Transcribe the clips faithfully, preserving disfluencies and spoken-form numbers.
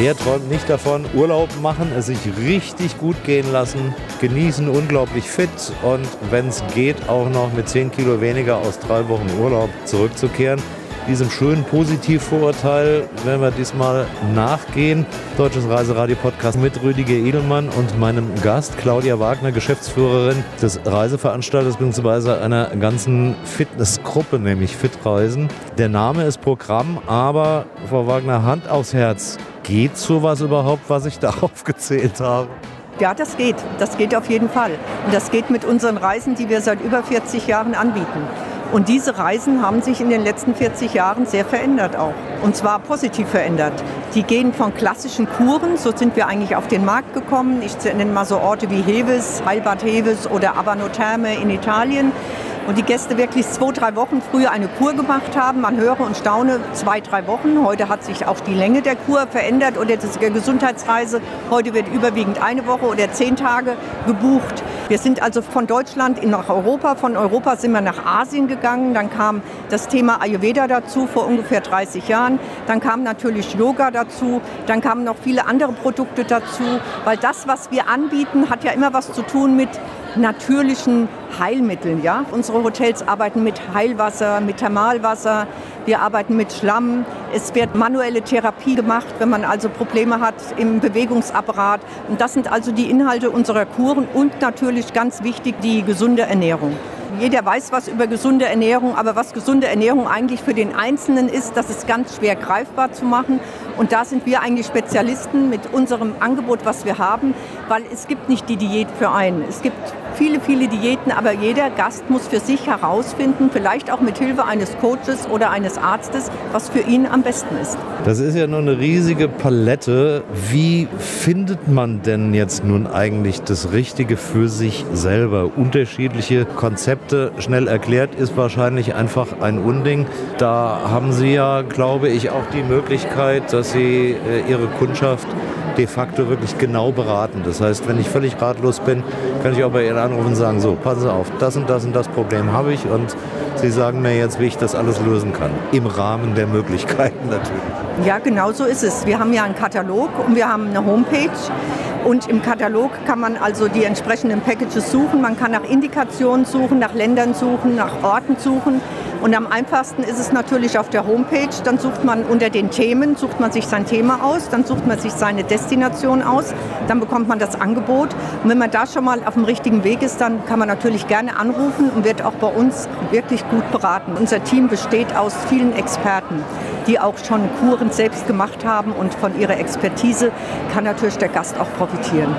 Wer träumt nicht davon, Urlaub machen, es sich richtig gut gehen lassen, genießen, unglaublich fit und wenn es geht, auch noch mit zehn Kilo weniger aus drei Wochen Urlaub zurückzukehren. Diesem schönen Positivvorurteil werden wir diesmal nachgehen. Deutsches Reiseradio-Podcast mit Rüdiger Edelmann und meinem Gast Claudia Wagner, Geschäftsführerin des Reiseveranstalters bzw. einer ganzen Fitnessgruppe, nämlich Fitreisen. Der Name ist Programm, aber Frau Wagner, Hand aufs Herz, geht sowas überhaupt, was ich da aufgezählt habe? Ja, das geht. Das geht auf jeden Fall. Und das geht mit unseren Reisen, die wir seit über vierzig Jahren anbieten. Und diese Reisen haben sich in den letzten vierzig Jahren sehr verändert auch. Und zwar positiv verändert. Die gehen von klassischen Kuren, so sind wir eigentlich auf den Markt gekommen. Ich nenne mal so Orte wie Heves, Heilbad Heves oder Abano Terme in Italien. Und die Gäste wirklich zwei, drei Wochen früher eine Kur gemacht haben. Man höre und staune, zwei, drei Wochen. Heute hat sich auch die Länge der Kur verändert oder die Gesundheitsreise. Heute wird überwiegend eine Woche oder zehn Tage gebucht. Wir sind also von Deutschland in nach Europa. Von Europa sind wir nach Asien gegangen. Dann kam das Thema Ayurveda dazu vor ungefähr dreißig Jahren. Dann kam natürlich Yoga dazu. Dann kamen noch viele andere Produkte dazu. Weil das, was wir anbieten, hat ja immer was zu tun mit natürlichen Heilmitteln. Ja? Unsere Hotels arbeiten mit Heilwasser, mit Thermalwasser. Wir arbeiten mit Schlamm. Es wird manuelle Therapie gemacht, wenn man also Probleme hat im Bewegungsapparat. Und das sind also die Inhalte unserer Kuren und natürlich ganz wichtig die gesunde Ernährung. Jeder weiß was über gesunde Ernährung, aber was gesunde Ernährung eigentlich für den Einzelnen ist, das ist ganz schwer greifbar zu machen. Und da sind wir eigentlich Spezialisten mit unserem Angebot, was wir haben, weil es gibt nicht die Diät für einen. Es gibt viele, viele Diäten, aber jeder Gast muss für sich herausfinden, vielleicht auch mit Hilfe eines Coaches oder eines Arztes, was für ihn am besten ist. Das ist ja nur eine riesige Palette. Wie findet man denn jetzt nun eigentlich das Richtige für sich selber? Unterschiedliche Konzepte, schnell erklärt, ist wahrscheinlich einfach ein Unding. Da haben Sie ja, glaube ich, auch die Möglichkeit, dass Sie äh, Ihre Kundschaft de facto wirklich genau beraten. Das heißt, wenn ich völlig ratlos bin, kann ich auch bei Ihnen anrufen und sagen, so, passen Sie auf, das und das und das Problem habe ich und Sie sagen mir jetzt, wie ich das alles lösen kann. Im Rahmen der Möglichkeiten natürlich. Ja, genau so ist es. Wir haben ja einen Katalog und wir haben eine Homepage. Und im Katalog kann man also die entsprechenden Packages suchen. Man kann nach Indikationen suchen, nach Ländern suchen, nach Orten suchen. Und am einfachsten ist es natürlich auf der Homepage. Dann sucht man unter den Themen, sucht man sich sein Thema aus, dann sucht man sich seine Destination aus, dann bekommt man das Angebot. Und wenn man da schon mal auf dem richtigen Weg ist, dann kann man natürlich gerne anrufen und wird auch bei uns wirklich gut beraten. Unser Team besteht aus vielen Experten, die auch schon Kuren selbst gemacht haben und von ihrer Expertise kann natürlich der Gast auch profitieren.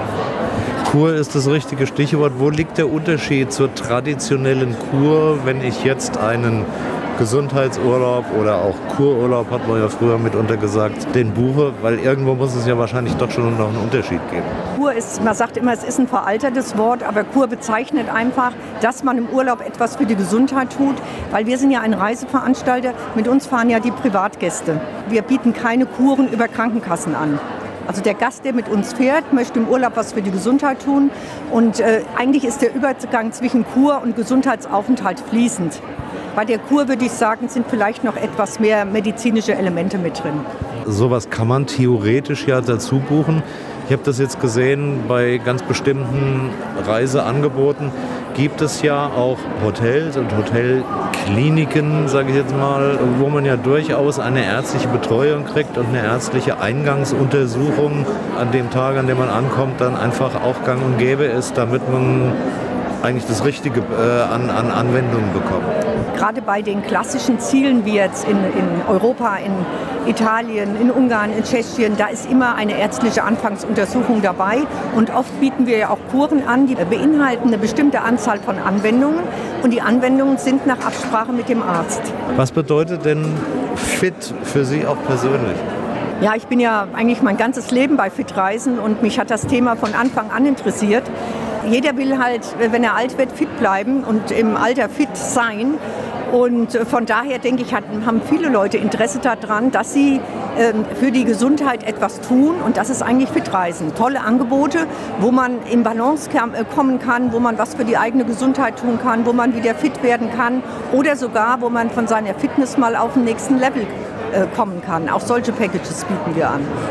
Kur ist das richtige Stichwort. Wo liegt der Unterschied zur traditionellen Kur, wenn ich jetzt einen Gesundheitsurlaub oder auch Kururlaub, hat man ja früher mitunter gesagt, den buche? Weil irgendwo muss es ja wahrscheinlich doch schon noch einen Unterschied geben. Kur ist, man sagt immer, es ist ein veraltertes Wort, aber Kur bezeichnet einfach, dass man im Urlaub etwas für die Gesundheit tut, weil wir sind ja ein Reiseveranstalter, mit uns fahren ja die Privatgäste. Wir bieten keine Kuren über Krankenkassen an. Also der Gast, der mit uns fährt, möchte im Urlaub was für die Gesundheit tun. Und äh, eigentlich ist der Übergang zwischen Kur und Gesundheitsaufenthalt fließend. Bei der Kur, würde ich sagen, sind vielleicht noch etwas mehr medizinische Elemente mit drin. Sowas kann man theoretisch ja dazu buchen. Ich habe das jetzt gesehen, bei ganz bestimmten Reiseangeboten gibt es ja auch Hotels und Hotelkliniken, sage ich jetzt mal, wo man ja durchaus eine ärztliche Betreuung kriegt und eine ärztliche Eingangsuntersuchung an dem Tag, an dem man ankommt, dann einfach auch gang und gäbe ist, damit man eigentlich das Richtige äh, an, an Anwendungen bekommt. Gerade bei den klassischen Zielen wie jetzt in, in Europa, in Italien, in Ungarn, in Tschechien, da ist immer eine ärztliche Anfangsuntersuchung dabei. Und oft bieten wir ja auch Kuren an, die beinhalten eine bestimmte Anzahl von Anwendungen. Und die Anwendungen sind nach Absprache mit dem Arzt. Was bedeutet denn fit für Sie auch persönlich? Ja, ich bin ja eigentlich mein ganzes Leben bei Fitreisen und mich hat das Thema von Anfang an interessiert. Jeder will halt, wenn er alt wird, fit bleiben und im Alter fit sein. Und von daher denke ich, haben viele Leute Interesse daran, dass sie für die Gesundheit etwas tun. Und das ist eigentlich Fitreisen. Tolle Angebote, wo man in Balance kommen kann, wo man was für die eigene Gesundheit tun kann, wo man wieder fit werden kann oder sogar, wo man von seiner Fitness mal auf den nächsten Level kommen kann. Auch solche Packages bieten wir an.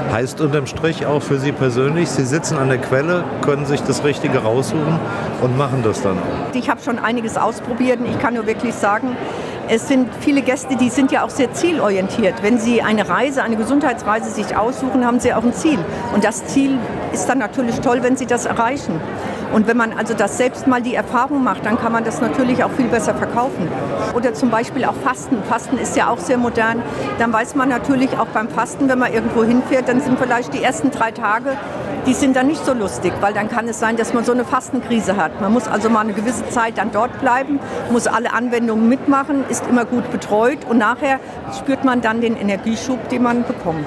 Heißt unterm Strich auch für Sie persönlich, Sie sitzen an der Quelle, können sich das Richtige raussuchen und machen das dann auch. Ich habe schon einiges ausprobiert und ich kann nur wirklich sagen, es sind viele Gäste, die sind ja auch sehr zielorientiert. Wenn sie eine Reise, eine Gesundheitsreise sich aussuchen, haben sie auch ein Ziel. Und das Ziel ist dann natürlich toll, wenn sie das erreichen. Und wenn man also das selbst mal die Erfahrung macht, dann kann man das natürlich auch viel besser verkaufen. Oder zum Beispiel auch Fasten. Fasten ist ja auch sehr modern. Dann weiß man natürlich auch beim Fasten, wenn man irgendwo hinfährt, dann sind vielleicht die ersten drei Tage, die sind dann nicht so lustig, weil dann kann es sein, dass man so eine Fastenkrise hat. Man muss also mal eine gewisse Zeit dann dort bleiben, muss alle Anwendungen mitmachen, ist immer gut betreut und nachher spürt man dann den Energieschub, den man bekommt.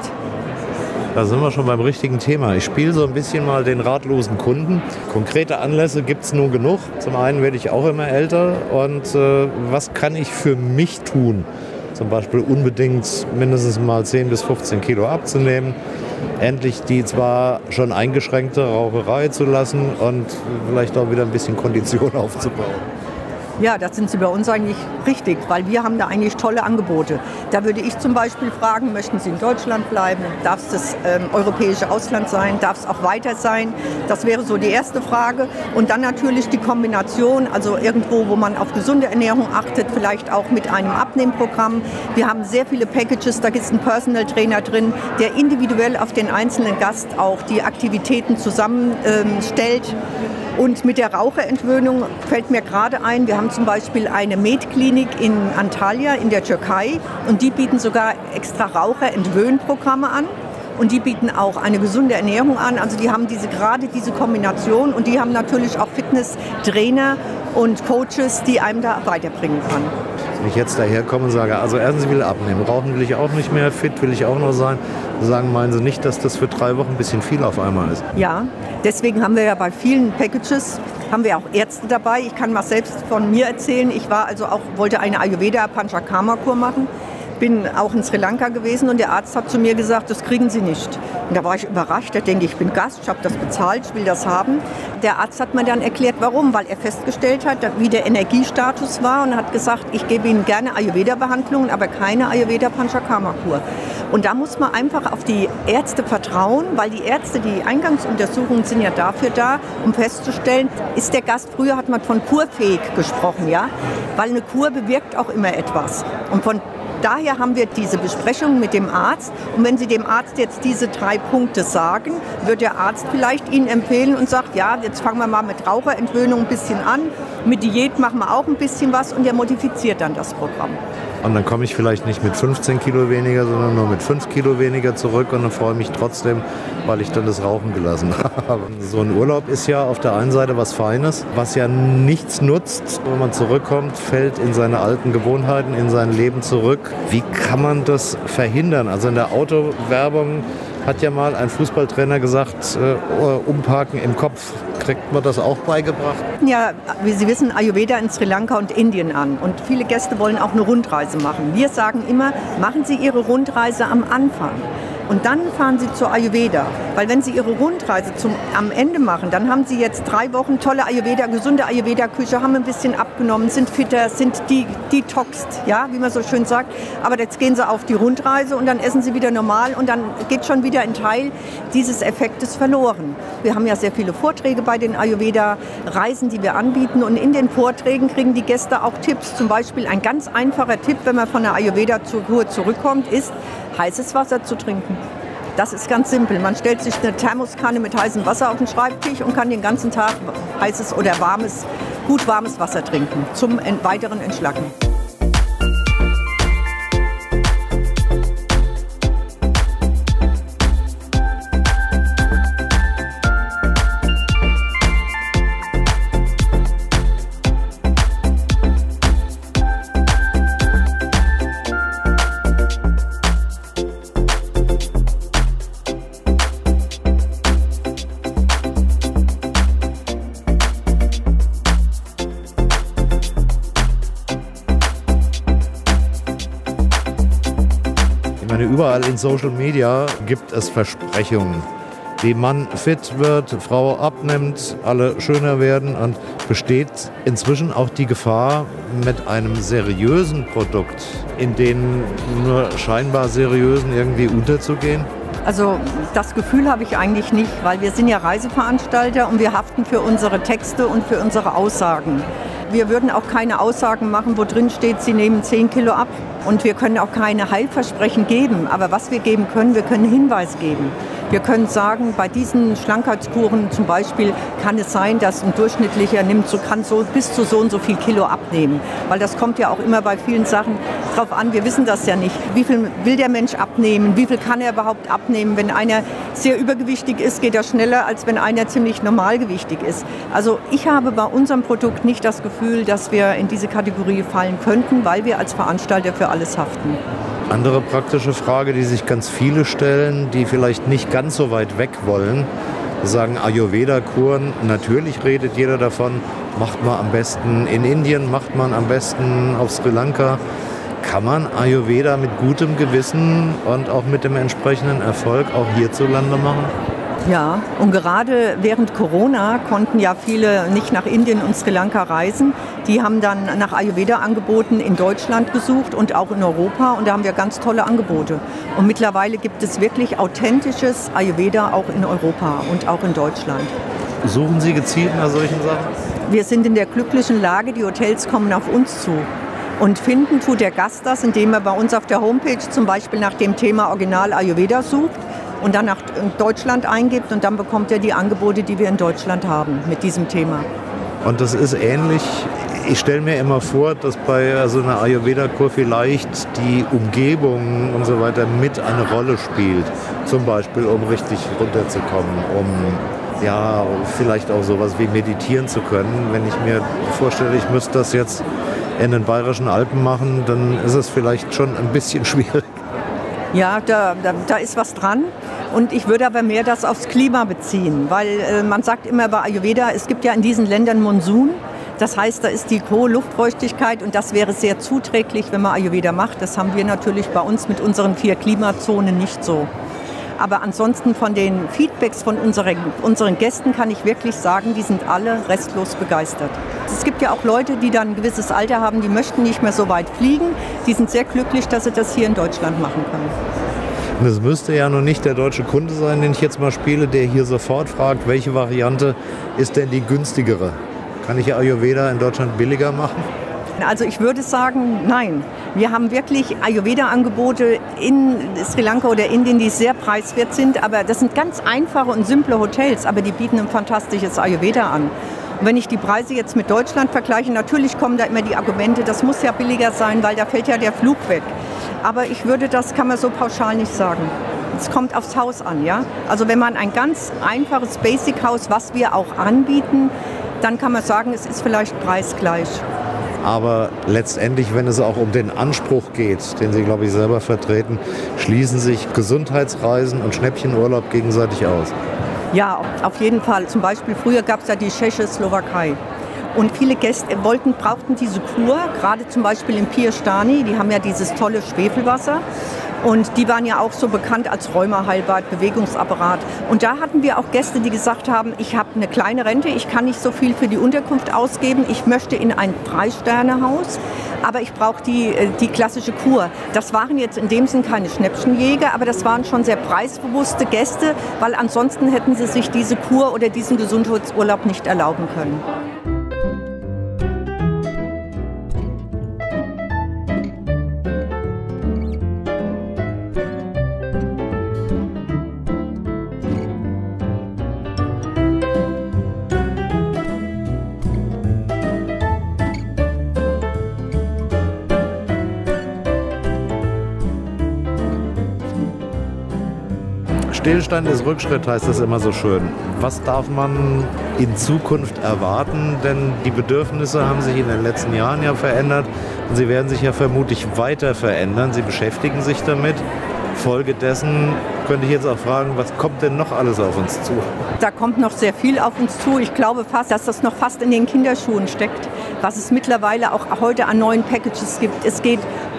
Da sind wir schon beim richtigen Thema. Ich spiele so ein bisschen mal den ratlosen Kunden. Konkrete Anlässe gibt es nun genug. Zum einen werde ich auch immer älter. Und äh, was kann ich für mich tun? Zum Beispiel unbedingt mindestens mal zehn bis fünfzehn Kilo abzunehmen. Endlich die zwar schon eingeschränkte Raucherei zu lassen und vielleicht auch wieder ein bisschen Kondition aufzubauen. Ja, das sind Sie bei uns eigentlich richtig, weil wir haben da eigentlich tolle Angebote. Da würde ich zum Beispiel fragen, möchten Sie in Deutschland bleiben? Darf es das ähm, europäische Ausland sein? Darf es auch weiter sein? Das wäre so die erste Frage. Und dann natürlich die Kombination, also irgendwo, wo man auf gesunde Ernährung achtet, vielleicht auch mit einem Abnehmprogramm. Wir haben sehr viele Packages, da gibt es einen Personal Trainer drin, der individuell auf den einzelnen Gast auch die Aktivitäten zusammenstellt. Ähm, Und mit der Raucherentwöhnung fällt mir gerade ein, wir haben zum Beispiel eine Med-Klinik in Antalya in der Türkei und die bieten sogar extra Raucherentwöhnprogramme an und die bieten auch eine gesunde Ernährung an. Also die haben diese, gerade diese Kombination und die haben natürlich auch Fitnesstrainer und Coaches, die einem da weiterbringen kann. Wenn ich jetzt daherkomme und sage, also erstens will ich abnehmen, rauchen will ich auch nicht mehr, fit will ich auch noch sein. Sagen, meinen Sie nicht, dass das für drei Wochen ein bisschen viel auf einmal ist? Ja, deswegen haben wir ja bei vielen Packages, haben wir auch Ärzte dabei. Ich kann mal selbst von mir erzählen. Ich war also auch, wollte eine Ayurveda-Panchakarma-Kur machen. Bin auch in Sri Lanka gewesen und der Arzt hat zu mir gesagt, das kriegen Sie nicht. Und da war ich überrascht, da denke ich, ich bin Gast, ich habe das bezahlt, ich will das haben. Der Arzt hat mir dann erklärt, warum, weil er festgestellt hat, wie der Energiestatus war und hat gesagt, ich gebe Ihnen gerne Ayurveda-Behandlungen, aber keine Ayurveda-Panchakarma-Kur. Und da muss man einfach auf die Ärzte vertrauen, weil die Ärzte, die Eingangsuntersuchungen sind ja dafür da, um festzustellen, ist der Gast, früher hat man von kurfähig gesprochen, ja, weil eine Kur bewirkt auch immer etwas. Und von Daher haben wir diese Besprechung mit dem Arzt. Und wenn Sie dem Arzt jetzt diese drei Punkte sagen, wird der Arzt vielleicht Ihnen empfehlen und sagt, ja, jetzt fangen wir mal mit Raucherentwöhnung ein bisschen an. Mit Diät machen wir auch ein bisschen was und der modifiziert dann das Programm. Und dann komme ich vielleicht nicht mit fünfzehn Kilo weniger, sondern nur mit fünf Kilo weniger zurück und dann freue ich mich trotzdem, weil ich dann das Rauchen gelassen habe. So ein Urlaub ist ja auf der einen Seite was Feines, was ja nichts nutzt. Wenn man zurückkommt, fällt in seine alten Gewohnheiten, in sein Leben zurück. Wie kann man das verhindern? Also in der Autowerbung hat ja mal ein Fußballtrainer gesagt, äh, umparken im Kopf. Kriegt man das auch beigebracht? Ja, wie Sie wissen, Ayurveda in Sri Lanka und Indien an. Und viele Gäste wollen auch eine Rundreise machen. Wir sagen immer, machen Sie Ihre Rundreise am Anfang. Und dann fahren Sie zur Ayurveda. Weil wenn Sie Ihre Rundreise zum, am Ende machen, dann haben Sie jetzt drei Wochen tolle Ayurveda, gesunde Ayurveda-Küche, haben ein bisschen abgenommen, sind fitter, sind die, detoxed, ja, wie man so schön sagt. Aber jetzt gehen Sie auf die Rundreise und dann essen Sie wieder normal und dann geht schon wieder ein Teil dieses Effektes verloren. Wir haben ja sehr viele Vorträge bei den Ayurveda-Reisen, die wir anbieten. Und in den Vorträgen kriegen die Gäste auch Tipps. Zum Beispiel ein ganz einfacher Tipp, wenn man von der Ayurveda-Kur zurückkommt, ist, heißes Wasser zu trinken. Das ist ganz simpel. Man stellt sich eine Thermoskanne mit heißem Wasser auf den Schreibtisch und kann den ganzen Tag heißes oder warmes, gut warmes Wasser trinken zum weiteren Entschlacken. Überall in Social Media gibt es Versprechungen. Wie Mann fit wird, Frau abnimmt, alle schöner werden und besteht inzwischen auch die Gefahr, mit einem seriösen Produkt in den nur scheinbar seriösen irgendwie unterzugehen? Also das Gefühl habe ich eigentlich nicht, weil wir sind ja Reiseveranstalter und wir haften für unsere Texte und für unsere Aussagen. Wir würden auch keine Aussagen machen, wo drin steht, Sie nehmen zehn Kilo ab. Und wir können auch keine Heilversprechen geben. Aber was wir geben können, wir können Hinweis geben. Wir können sagen, bei diesen Schlankheitskuren zum Beispiel kann es sein, dass ein Durchschnittlicher nimmt, so kann so bis zu so und so viel Kilo abnehmen. Weil das kommt ja auch immer bei vielen Sachen drauf an. Wir wissen das ja nicht. Wie viel will der Mensch abnehmen? Wie viel kann er überhaupt abnehmen? Wenn einer sehr übergewichtig ist, geht er schneller, als wenn einer ziemlich normalgewichtig ist. Also ich habe bei unserem Produkt nicht das Gefühl, dass wir in diese Kategorie fallen könnten, weil wir als Veranstalter für alles haften. Andere praktische Frage, die sich ganz viele stellen, die vielleicht nicht ganz so weit weg wollen, sagen Ayurveda-Kuren. Natürlich redet jeder davon, macht man am besten in Indien, macht man am besten auf Sri Lanka. Kann man Ayurveda mit gutem Gewissen und auch mit dem entsprechenden Erfolg auch hierzulande machen? Ja, und gerade während Corona konnten ja viele nicht nach Indien und Sri Lanka reisen. Die haben dann nach Ayurveda-Angeboten in Deutschland gesucht und auch in Europa. Und da haben wir ganz tolle Angebote. Und mittlerweile gibt es wirklich authentisches Ayurveda auch in Europa und auch in Deutschland. Suchen Sie gezielt nach solchen Sachen? Wir sind in der glücklichen Lage, die Hotels kommen auf uns zu. Und finden tut der Gast das, indem er bei uns auf der Homepage zum Beispiel nach dem Thema Original Ayurveda sucht und dann nach Deutschland eingibt und dann bekommt er die Angebote, die wir in Deutschland haben mit diesem Thema. Und das ist ähnlich, ich stelle mir immer vor, dass bei so einer Ayurveda-Kur vielleicht die Umgebung und so weiter mit eine Rolle spielt. Zum Beispiel, um richtig runterzukommen, um ja, vielleicht auch sowas wie meditieren zu können. Wenn ich mir vorstelle, ich müsste das jetzt in den Bayerischen Alpen machen, dann ist es vielleicht schon ein bisschen schwierig. Ja, da, da, da ist was dran. Und ich würde aber mehr das aufs Klima beziehen, weil äh, man sagt immer bei Ayurveda, es gibt ja in diesen Ländern Monsun. Das heißt, da ist die hohe Luftfeuchtigkeit und das wäre sehr zuträglich, wenn man Ayurveda macht. Das haben wir natürlich bei uns mit unseren vier Klimazonen nicht so. Aber ansonsten von den Feedbacks von unseren, unseren Gästen kann ich wirklich sagen, die sind alle restlos begeistert. Es gibt ja auch Leute, die dann ein gewisses Alter haben, die möchten nicht mehr so weit fliegen. Die sind sehr glücklich, dass sie das hier in Deutschland machen können. Und es müsste ja noch nicht der deutsche Kunde sein, den ich jetzt mal spiele, der hier sofort fragt, welche Variante ist denn die günstigere? Kann ich Ayurveda in Deutschland billiger machen? Also ich würde sagen, nein. Wir haben wirklich Ayurveda-Angebote in Sri Lanka oder Indien, die sehr preiswert sind. Aber das sind ganz einfache und simple Hotels, aber die bieten ein fantastisches Ayurveda an. Und wenn ich die Preise jetzt mit Deutschland vergleiche, natürlich kommen da immer die Argumente, das muss ja billiger sein, weil da fällt ja der Flug weg. Aber ich würde, das kann man so pauschal nicht sagen. Es kommt aufs Haus an, ja. Also wenn man ein ganz einfaches Basic-Haus, was wir auch anbieten, dann kann man sagen, es ist vielleicht preisgleich. Aber letztendlich, wenn es auch um den Anspruch geht, den Sie, glaube ich, selber vertreten, schließen sich Gesundheitsreisen und Schnäppchenurlaub gegenseitig aus. Ja, auf jeden Fall. Zum Beispiel früher gab es ja die Tschechoslowakei. Und viele Gäste wollten, brauchten diese Kur, gerade zum Beispiel in Piestany, die haben ja dieses tolle Schwefelwasser. Und die waren ja auch so bekannt als Rheumaheilbad, Bewegungsapparat. Und da hatten wir auch Gäste, die gesagt haben, ich habe eine kleine Rente, ich kann nicht so viel für die Unterkunft ausgeben, ich möchte in ein Drei-Sterne-Haus, aber ich brauche die, die klassische Kur. Das waren jetzt in dem Sinn keine Schnäppchenjäger, aber das waren schon sehr preisbewusste Gäste, weil ansonsten hätten sie sich diese Kur oder diesen Gesundheitsurlaub nicht erlauben können. Stillstand ist Rückschritt, heißt das immer so schön. Was darf man in Zukunft erwarten? Denn die Bedürfnisse haben sich in den letzten Jahren ja verändert und sie werden sich ja vermutlich weiter verändern. Sie beschäftigen sich damit. Folgedessen könnte ich jetzt auch fragen, was kommt denn noch alles auf uns zu? Da kommt noch sehr viel auf uns zu. Ich glaube fast, dass das noch fast in den Kinderschuhen steckt, was es mittlerweile auch heute an neuen Packages gibt. Es geht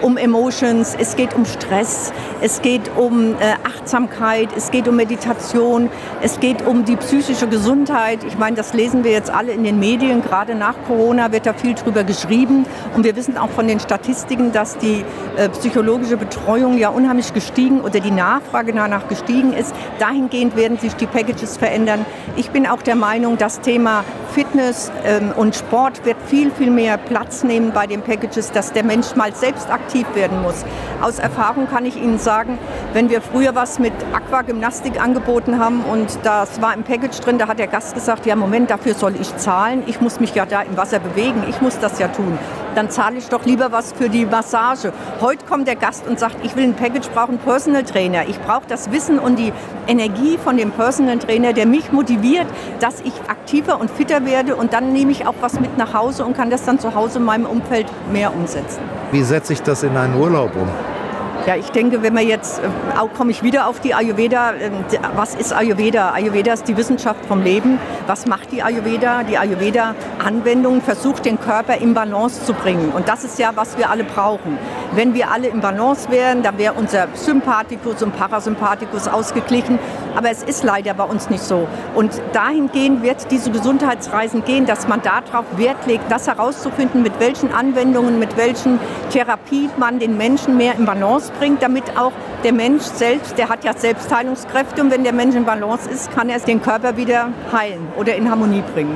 um Emotions, es geht um Stress, es geht um äh, Achtsamkeit, es geht um Meditation, es geht um die psychische Gesundheit. Ich meine, das lesen wir jetzt alle in den Medien, gerade nach Corona wird da viel drüber geschrieben und wir wissen auch von den Statistiken, dass die äh, psychologische Betreuung ja unheimlich gestiegen oder die Nachfrage danach gestiegen ist. Dahingehend werden sich die Packages verändern. Ich bin auch der Meinung, das Thema Fitness ähm, und Sport wird viel, viel mehr Platz nehmen bei den Packages, dass der Mensch mal selbst aktiv werden muss. Aus Erfahrung kann ich Ihnen sagen, wenn wir früher was mit Aquagymnastik angeboten haben und das war im Package drin, da hat der Gast gesagt, ja Moment, dafür soll ich zahlen, ich muss mich ja da im Wasser bewegen, ich muss das ja tun. Dann zahle ich doch lieber was für die Massage. Heute kommt der Gast und sagt, ich will ein Package, brauche einen Personal Trainer. Ich brauche das Wissen und die Energie von dem Personal Trainer, der mich motiviert, dass ich aktiver und fitter werde und dann nehme ich auch was mit nach Hause und kann das dann zu Hause in meinem Umfeld mehr umsetzen. Wie setze ich das in einen Urlaub um? Ja, ich denke, wenn wir jetzt, auch komme ich wieder auf die Ayurveda. Was ist Ayurveda? Ayurveda ist die Wissenschaft vom Leben. Was macht die Ayurveda? Die Ayurveda-Anwendung versucht, den Körper in Balance zu bringen. Und das ist ja, was wir alle brauchen. Wenn wir alle in Balance wären, dann wäre unser Sympathikus und Parasympathikus ausgeglichen. Aber es ist leider bei uns nicht so. Und dahingehend wird diese Gesundheitsreisen gehen, dass man darauf Wert legt, das herauszufinden, mit welchen Anwendungen, mit welchen Therapien man den Menschen mehr in Balance bringt, damit auch der Mensch selbst, der hat ja Selbstheilungskräfte und wenn der Mensch in Balance ist, kann er den Körper wieder heilen oder in Harmonie bringen.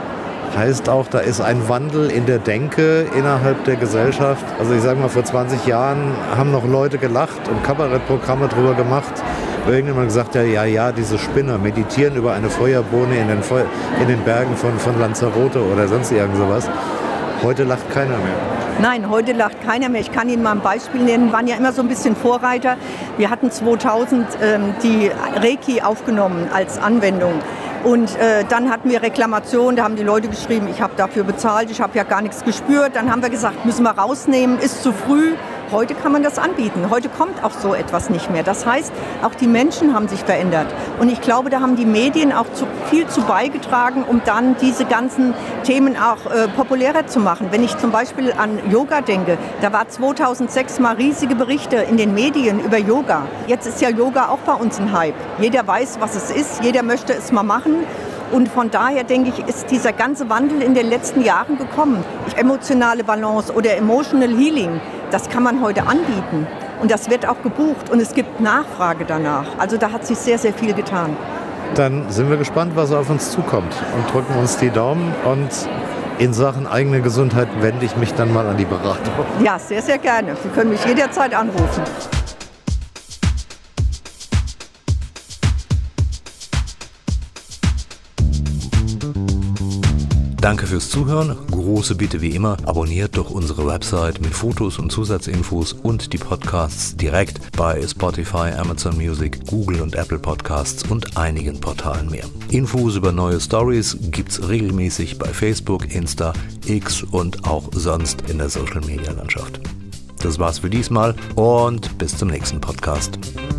Heißt auch, da ist ein Wandel in der Denke innerhalb der Gesellschaft. Also ich sage mal, vor zwanzig Jahren haben noch Leute gelacht und Kabarettprogramme drüber gemacht. Wo irgendjemand gesagt hat, ja, ja, diese Spinner meditieren über eine Feuerbohne in den, Feu- in den Bergen von, von Lanzarote oder sonst irgend sowas. Heute lacht keiner mehr. Nein, heute lacht keiner mehr. Ich kann Ihnen mal ein Beispiel nennen. Wir waren ja immer so ein bisschen Vorreiter. Wir hatten zweitausend ähm, die Reiki aufgenommen als Anwendung. Und äh, dann hatten wir Reklamationen, da haben die Leute geschrieben, ich habe dafür bezahlt, ich habe ja gar nichts gespürt. Dann haben wir gesagt, müssen wir rausnehmen, ist zu früh. Heute kann man das anbieten. Heute kommt auch so etwas nicht mehr. Das heißt, auch die Menschen haben sich verändert. Und ich glaube, da haben die Medien auch zu, viel zu beigetragen, um dann diese ganzen Themen auch äh, populärer zu machen. Wenn ich zum Beispiel an Yoga denke, da war zweitausendsechs mal riesige Berichte in den Medien über Yoga. Jetzt ist ja Yoga auch bei uns ein Hype. Jeder weiß, was es ist, jeder möchte es mal machen. Und von daher, denke ich, ist dieser ganze Wandel in den letzten Jahren gekommen. Emotionale Balance oder Emotional Healing, das kann man heute anbieten. Und das wird auch gebucht und es gibt Nachfrage danach. Also da hat sich sehr, sehr viel getan. Dann sind wir gespannt, was auf uns zukommt und drücken uns die Daumen. Und in Sachen eigene Gesundheit wende ich mich dann mal an die Beratung. Ja, sehr, sehr gerne. Sie können mich jederzeit anrufen. Danke fürs Zuhören. Große Bitte wie immer, abonniert doch unsere Website mit Fotos und Zusatzinfos und die Podcasts direkt bei Spotify, Amazon Music, Google und Apple Podcasts und einigen Portalen mehr. Infos über neue Stories gibt's regelmäßig bei Facebook, Insta, X und auch sonst in der Social Media Landschaft. Das war's für diesmal und bis zum nächsten Podcast.